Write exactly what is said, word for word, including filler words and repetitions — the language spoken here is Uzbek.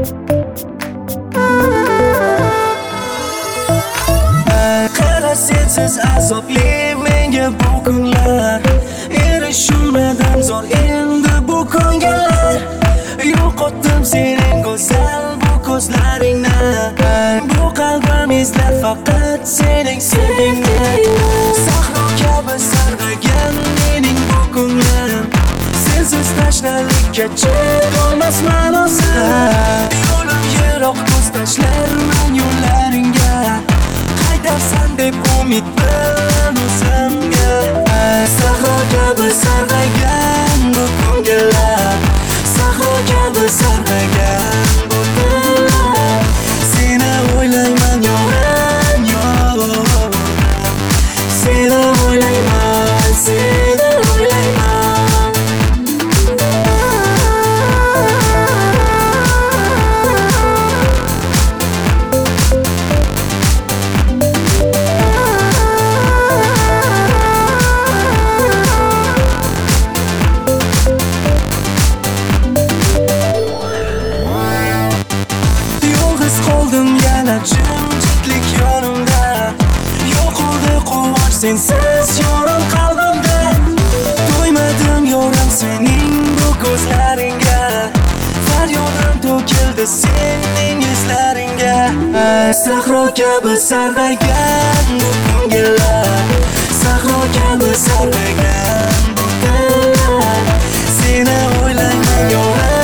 Qara sensiz azobli menga bu kunlar, erishilmadim zo'r endi bu ko'ngillar. Yo'qotdim sening go'zal bu ko'zlaringni, bu qalbim izlar faqat sening sevgingni. Sahro kabi sarg'agan mening bu ko'nglim, sensiz tashnalikka chiqolmas ma'nosi. Yo'lim yiroq ko'z tashlarman yo'llaringga, qaytarsan deb umid bilan o'zimga. Sahro kabi sarg'agan bu ko'ngillar, sahro kabi sarg'agan bu kunlar. Seni o'ylayman yo'g'im yo'g'im, seni o'ylayman, seni o'ylayman. Yolg'iz qoldim yana jimjitlik yonimda, yo'qoldi quvonch sensiz yorim qalbimda. To'ymadim yorim sening bu ko'zlaringga, faryodim to'kildi sening izlaringga. Sahro kabi sarg'agan bu ko'ngillar, sahro kabi sarg'agan bu kunlar. Seni o'ylayman yo'rim